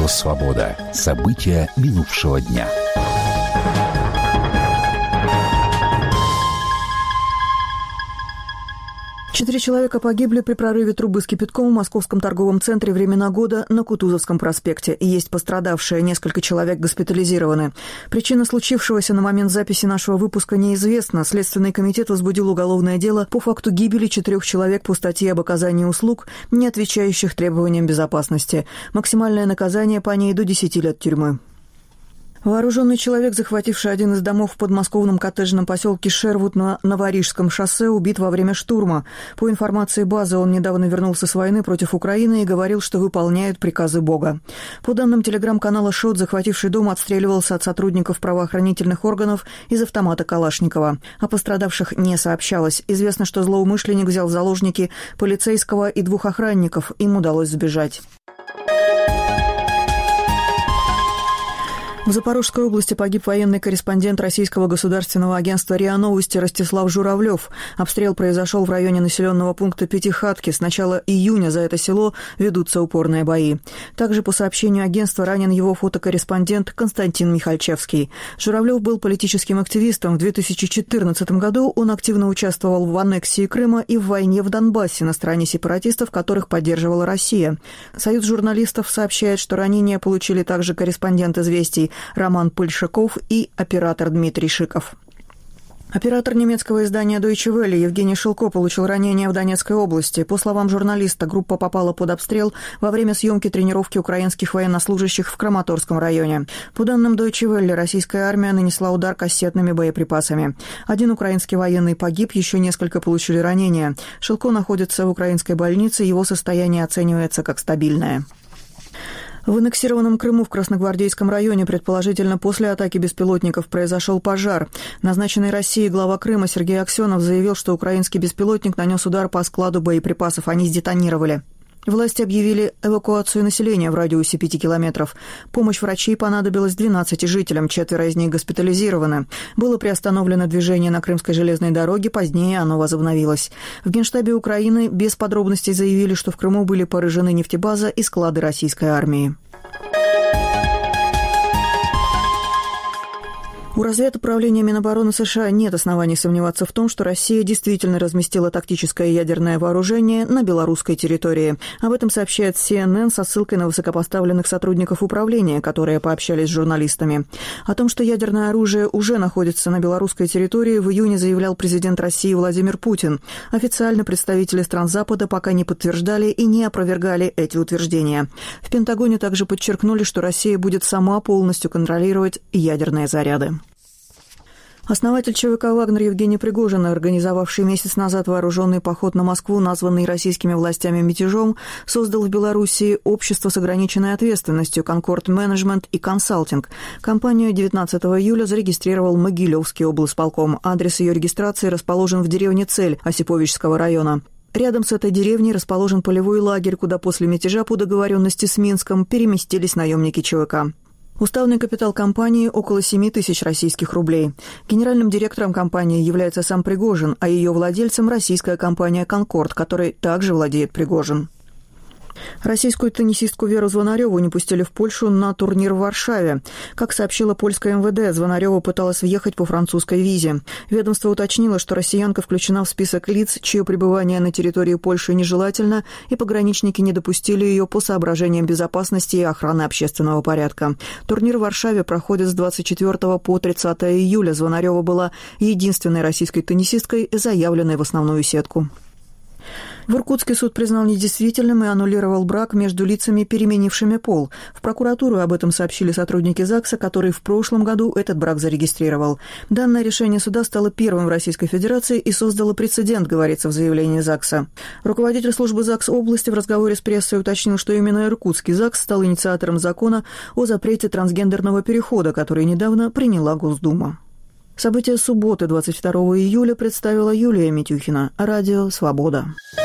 Радио «Свобода». События минувшего дня. Четыре человека погибли при прорыве трубы с кипятком в московском торговом центре «Времена года» на Кутузовском проспекте. Есть пострадавшие, несколько человек госпитализированы. Причина случившегося на момент записи нашего выпуска неизвестна. Следственный комитет возбудил уголовное дело по факту гибели 4 человек по статье об оказании услуг, не отвечающих требованиям безопасности. Максимальное наказание по ней до 10 лет тюрьмы. Вооруженный человек, захвативший один из домов в подмосковном коттеджном поселке Шервуд на Новорижском шоссе, убит во время штурма. По информации базы, он недавно вернулся с войны против Украины и говорил, что выполняет приказы Бога. По данным телеграм-канала ШОТ, захвативший дом отстреливался от сотрудников правоохранительных органов из автомата Калашникова. О пострадавших не сообщалось. Известно, что злоумышленник взял в заложники полицейского и 2 охранников. Им удалось сбежать. В Запорожской области погиб военный корреспондент Российского государственного агентства РИА Новости Ростислав Журавлев. Обстрел произошел в районе населенного пункта Пятихатки. С начала июня за это село ведутся упорные бои. Также, по сообщению агентства, ранен его фотокорреспондент Константин Михальчевский. Журавлев был политическим активистом. В 2014 году он активно участвовал в аннексии Крыма и в войне в Донбассе на стороне сепаратистов, которых поддерживала Россия. Союз журналистов сообщает, что ранения получили также корреспондент «Известий» Роман Пыльшаков и оператор Дмитрий Шиков. Оператор немецкого издания Deutsche Welle Евгений Шилко получил ранение в Донецкой области. По словам журналиста, группа попала под обстрел во время съемки тренировки украинских военнослужащих в Краматорском районе. По данным Deutsche Welle, российская армия нанесла удар кассетными боеприпасами. Один украинский военный погиб, еще несколько получили ранения. Шилко находится в украинской больнице, его состояние оценивается как стабильное. В аннексированном Крыму в Красногвардейском районе, предположительно после атаки беспилотников, произошел пожар. Назначенный Россией глава Крыма Сергей Аксенов заявил, что украинский беспилотник нанес удар по складу боеприпасов. Они сдетонировали. Власти объявили эвакуацию населения в радиусе 5 километров. Помощь врачей понадобилась 12 жителям, 4 из них госпитализированы. Было приостановлено движение на Крымской железной дороге, позднее оно возобновилось. В Генштабе Украины без подробностей заявили, что в Крыму были поражены нефтебаза и склады российской армии. У разведуправления Минобороны США нет оснований сомневаться в том, что Россия действительно разместила тактическое ядерное вооружение на белорусской территории. Об этом сообщает CNN со ссылкой на высокопоставленных сотрудников управления, которые пообщались с журналистами. О том, что ядерное оружие уже находится на белорусской территории, в июне заявлял президент России Владимир Путин. Официально представители стран Запада пока не подтверждали и не опровергали эти утверждения. В Пентагоне также подчеркнули, что Россия будет сама полностью контролировать ядерные заряды. Основатель ЧВК «Вагнер» Евгений Пригожин, организовавший месяц назад вооруженный поход на Москву, названный российскими властями мятежом, создал в Белоруссии общество с ограниченной ответственностью «Конкорд Менеджмент и Консалтинг». Компанию 19 июля зарегистрировал Могилевский облсполком. Адрес ее регистрации расположен в деревне Цель Осиповичского района. Рядом с этой деревней расположен полевой лагерь, куда после мятежа по договоренности с Минском переместились наемники ЧВК. Уставный капитал компании – около 7 тысяч российских рублей. Генеральным директором компании является сам Пригожин, а ее владельцем – российская компания «Конкорд», которой также владеет Пригожин. Российскую теннисистку Веру Звонареву не пустили в Польшу на турнир в Варшаве. Как сообщила польское МВД, Звонарева пыталась въехать по французской визе. Ведомство уточнило, что россиянка включена в список лиц, чье пребывание на территории Польши нежелательно, и пограничники не допустили ее по соображениям безопасности и охраны общественного порядка. Турнир в Варшаве проходит с 24 по 30 июля. Звонарева была единственной российской теннисисткой, заявленной в основную сетку. В Иркутске суд признал недействительным и аннулировал брак между лицами, переменившими пол. В прокуратуру об этом сообщили сотрудники ЗАГСа, который в прошлом году этот брак зарегистрировал. Данное решение суда стало первым в Российской Федерации и создало прецедент, говорится в заявлении ЗАГСа. Руководитель службы ЗАГС области в разговоре с прессой уточнил, что именно Иркутский ЗАГС стал инициатором закона о запрете трансгендерного перехода, который недавно приняла Госдума. События субботы, 22 июля, представила Юлия Митюхина. Радио «Свобода».